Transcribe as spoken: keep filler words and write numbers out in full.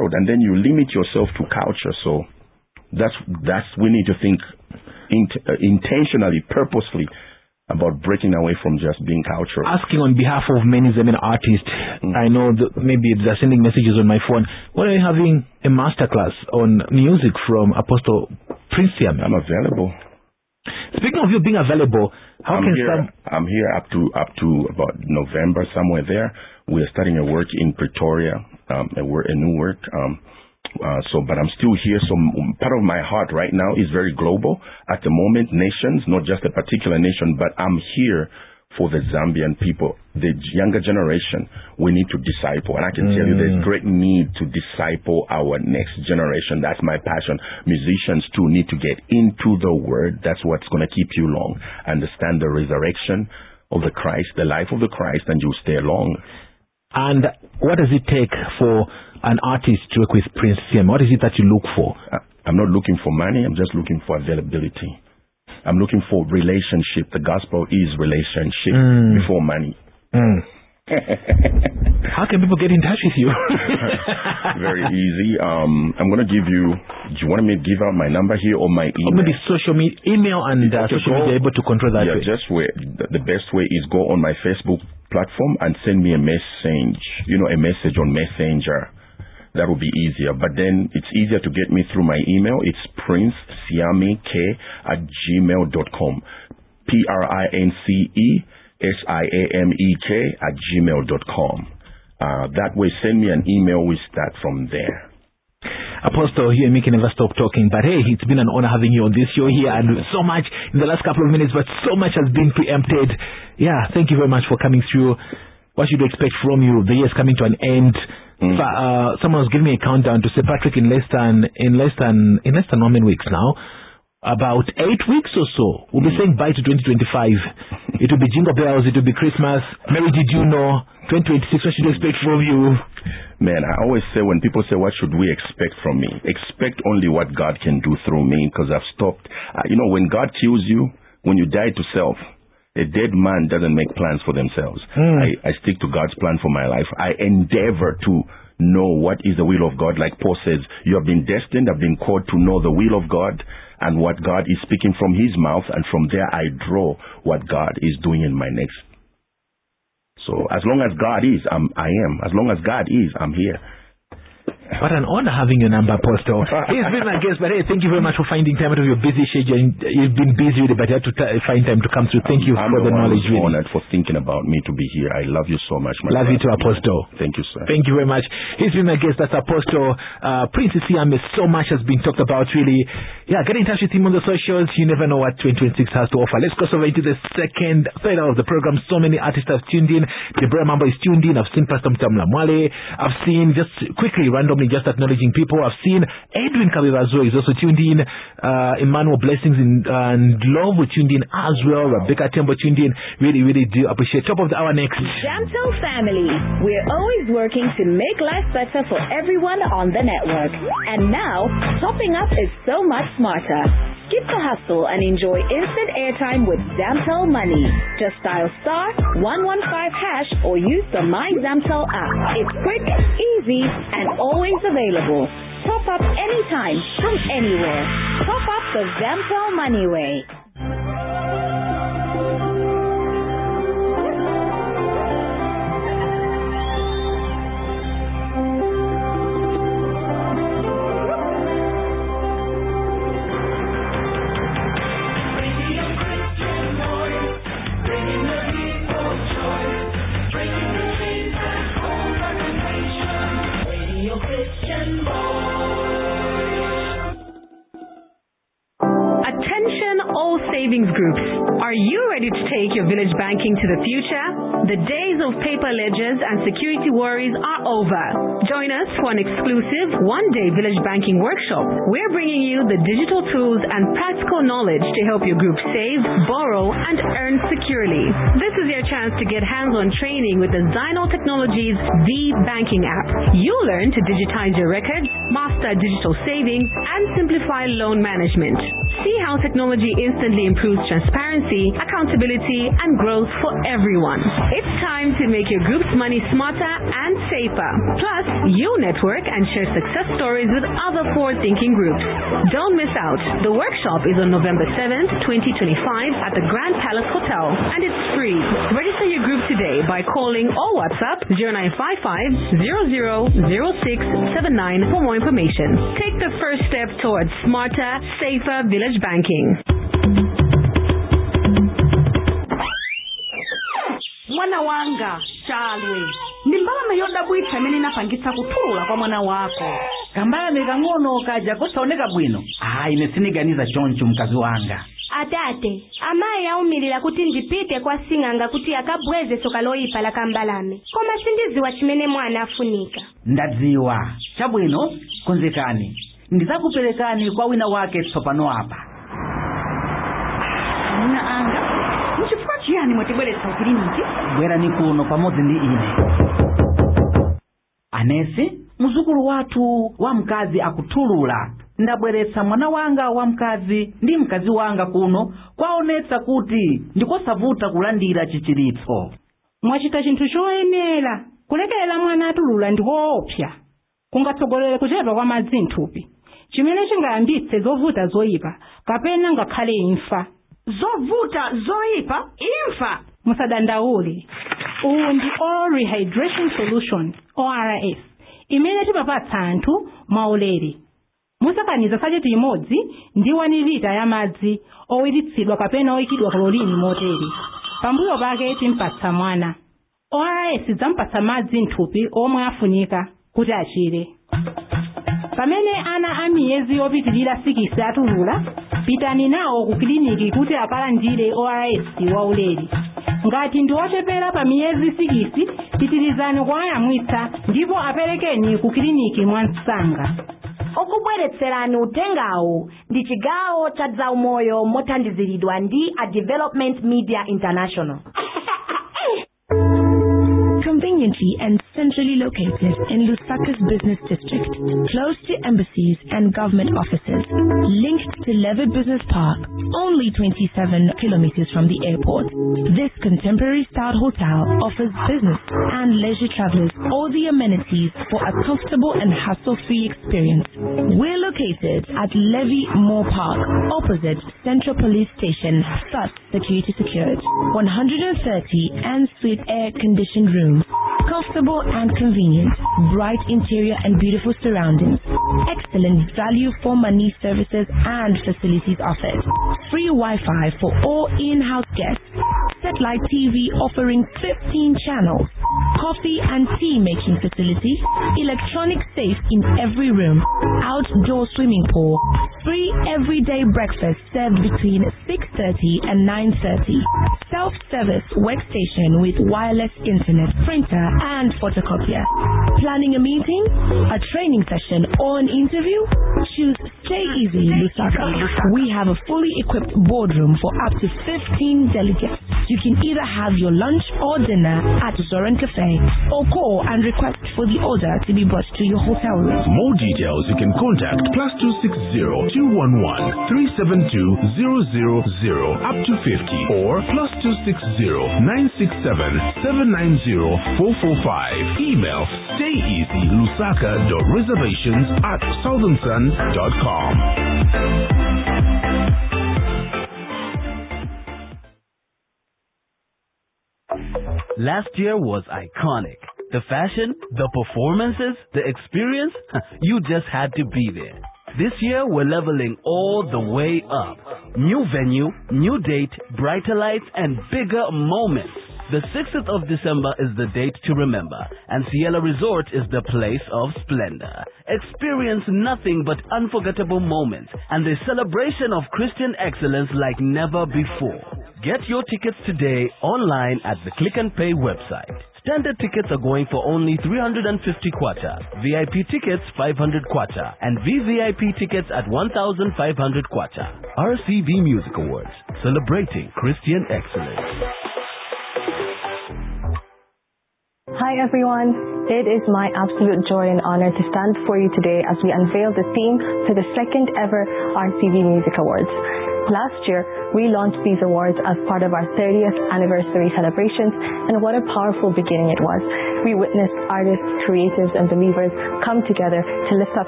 world, and then you limit yourself to culture. So that's that's we need to think int- uh, intentionally, purposely about breaking away from just being cultural. Asking on behalf of many Zambian artists, mm. I know that maybe they're sending messages on my phone. When are you having a masterclass on music from Apostle Prince Siame? I'm available. Speaking of you being available, how I'm can here, some... I'm here up to up to about November, somewhere there. We are starting a work in Pretoria, um, a, work, a new work. Um, Uh, so, but I'm still here. So part of my heart right now is very global at the moment, nations, not just a particular nation, but I'm here for the Zambian people, the younger generation. We need to disciple. And I can mm. tell you there's great need to disciple our next generation. That's my passion. Musicians too need to get into the word. That's what's going to keep you long. Understand the resurrection of the Christ, the life of the Christ, and you'll stay long. And what does it take for an artist to work with Prince Siame? What is it that you look for? I'm not looking for money. I'm just looking for availability. I'm looking for relationship. The gospel is relationship mm. before money. Mm. How can people get in touch with you? Very easy. Um, I'm going to give you, do you want me to give out my number here or my email? Or maybe social media, email and uh, social media, able to control that yeah, way. just where, the best way is go on my Facebook platform and send me a message, you know, a message on Messenger. That will be easier. But then it's easier to get me through my email. It's prince siame k at gmail dot com. P R I N C E S I A M E K at gmail dot com. Uh, that way, send me an email. We start from there. Apostle, you and me can never stop talking, but hey, it's been an honor having you on this show here, and so much in the last couple of minutes, but so much has been preempted. Yeah, thank you very much for coming through. What should we expect from you? The year's coming to an end. Mm. Uh, someone was giving me a countdown to Saint Patrick in less than in less than in less than how many weeks now? About eight weeks or so. We'll be mm. saying bye to twenty twenty-five. It will be Jingle Bells. It will be Christmas. Mary, did you know? twenty twenty-six. What should you expect from you? Man, I always say when people say, "What should we expect from me?" Expect only what God can do through me, because I've stopped. Uh, you know, when God kills you, when you die to self. A dead man doesn't make plans for themselves. Mm. I, I stick to God's plan for my life. I endeavor to know what is the will of God. Like Paul says, you have been destined, I've been called to know the will of God and what God is speaking from his mouth. And from there, I draw what God is doing in my next. So as long as God is, I'm, I am. As long as God is, I'm here. What an honor having your number, Apostle. He's been my guest, but hey, thank you very much for finding time out of your busy schedule. You've been busy with it, but you had to t- find time to come through. Thank you I'm for the, the knowledge. I'm honored for thinking about me to be here. I love you so much, my Love brother. you too, Apostle. Thank you, sir. Thank you very much. He's been my guest. That's Apostle uh, Prince Siame. So much has been talked about, really. Yeah, get in touch with him on the socials. You never know what twenty twenty-six has to offer. Let's go over into the second, third hour of the program. So many artists have tuned in. Deborah Mambo is tuned in. I've seen Pastor Mtamla Mwale. I've seen, just quickly, randomly, just acknowledging people. I've seen Edwin Kabibazo is also tuned in. Uh, Emmanuel Blessings in, uh, and Love were tuned in as well. Rebecca Tembo tuned in. Really, really do appreciate. Top of the hour next. Jamtel family. We're always working to make life better for everyone on the network. And now, topping up is so much smarter. Skip the hustle and enjoy instant airtime with Zamtel Money. Just dial star one one five hash or use the My Zamtel app. It's quick, easy, and always available. Top up anytime, from anywhere. Top up the Zamtel Money way. Savings groups. Are you ready to take your village banking to the future? The days of paper ledgers and security worries are over. Join us for an exclusive one-day village banking workshop. We're bringing you the digital tools and practical knowledge to help your group save, borrow, and earn securely. This is your chance to get hands-on training with the Zyno Technologies The Banking app. You'll learn to digitize your records, master digital savings, and simplify loan management. See how technology instantly improves transparency transparency, accountability, and growth for everyone. It's time to make your group's money smarter and safer. Plus, you network and share success stories with other forward-thinking groups. Don't miss out. The workshop is on November seventh, twenty twenty-five at the Grand Palace Hotel, and it's free. Register your group today by calling or WhatsApp zero nine five five zero zero zero six seven nine for more information. Take the first step towards smarter, safer village banking. Mwana wanga, Chalwe. Ndimbalame yoda bwitha imene inapangitsa kuthula kwa mwana wako. Kambalame kang'ono kaja kosaoneka bwino. Ah, ine siniganiza choncho mkazi wanga. Atate, amayi aumilira kuti ndipite kwa sing'anga kuti akabweze soka loyipa la kambalame. Koma sindiziwa chimene mwana afunika. Ndadziwa. Chabwino, konzekani. Ndizakuperekani kwa wina wake tsopano apa. Mwana anga, mchifukwa chiyani mwatibweretsa ukiliniki? Bwera ni kuno pamodzi ndi ine. Anesi, muzukulu watu wa mkazi akuthulula. Ndabweretsa mwana wanga wa mkazi ndi mkazi wanga kuno kwaonetsa kuti ndikosavuta kulandira chichiritso. Mwachita chinthu choyenera. Kulekerera mwana atulula ndikoopsa. Kungatsogolere kuchepa kwa madzi nthupi. Chimene chingayambitse zovuta zoyipa kapena ngakhale imfa. Zovuta zoyipa imfa? Musadandaule. Uwu ndi Oral Rehydration Solution, O R S, imene timapatsa anthu mwaulere. Musakaniza sacheti imodzi ndi wani lita ya madzi owiritsidwa kapena oyikidwa klorini motere. Pambuyo pake timpatsa mwana. O R S idzampatsa madzi nthupi omwe afunika kuti achire. Pamene ana a miyezi yopitirira sikisi atulula, pitani nawo ku kliniki kuti akalandire O R S waulere. Ngati ndi ochepera pa miyezi sikisi, pitirizani kuwayamwitsa ndipo aperekeni ku kliniki mwansanga. Okubweretserani utengawu ndi chigawo cha zaumoyo mothandiziridwa ndi a Development Media International. Conveniently and centrally located in Lusaka's business district, close to embassies and government offices, linked to Levitt Business Park, only twenty-seven kilometers from the airport. This contemporary style hotel offers business and leisure travelers all the amenities for a comfortable and hassle-free experience. We're located at Levy Moore Park, opposite Central Police Station, thus security secured. one hundred thirty en-suite air-conditioned rooms, comfortable and convenient, bright interior and beautiful surroundings, excellent value for money services and facilities offered, free Wi-Fi for all in-house guests, satellite T V offering fifteen channels, coffee and tea making facility, electronic safe in every room, outdoor swimming pool, free everyday breakfast served between six thirty and nine thirty, self-service workstation with wireless internet, printer and photocopier. Planning a meeting, a training session or an interview? Choose Stay Easy Lusaka. We have a fully equipped boardroom for up to fifteen delegates. You can either have your lunch or dinner at Zoran Cafe or call and request for the order to be brought to your hotel room. More details you can contact plus two six zero two one one three seven two zero zero zero up to fifty or plus two six zero nine six seven seven nine zero four four five. Email stayeasylusaka.reservations at southernsun dot com. Last year was iconic. The fashion, the performances, the experience, you just had to be there. This year we're leveling all the way up. New venue, new date, brighter lights and bigger moments. The sixth of December is the date to remember, and Ciela Resort is the place of splendor. Experience nothing but unforgettable moments and the celebration of Christian excellence like never before. Get your tickets today online at the Click and Pay website. Standard tickets are going for only three hundred fifty kwacha, V I P tickets five hundred kwacha, and V V I P tickets at one thousand five hundred kwacha. R C V Music Awards, celebrating Christian excellence. Hi everyone, it is my absolute joy and honor to stand before you today as we unveil the theme for the second ever R C V Music Awards. Last year, we launched these awards as part of our thirtieth anniversary celebrations, and what a powerful beginning it was. We witnessed artists, creatives, and believers come together to lift up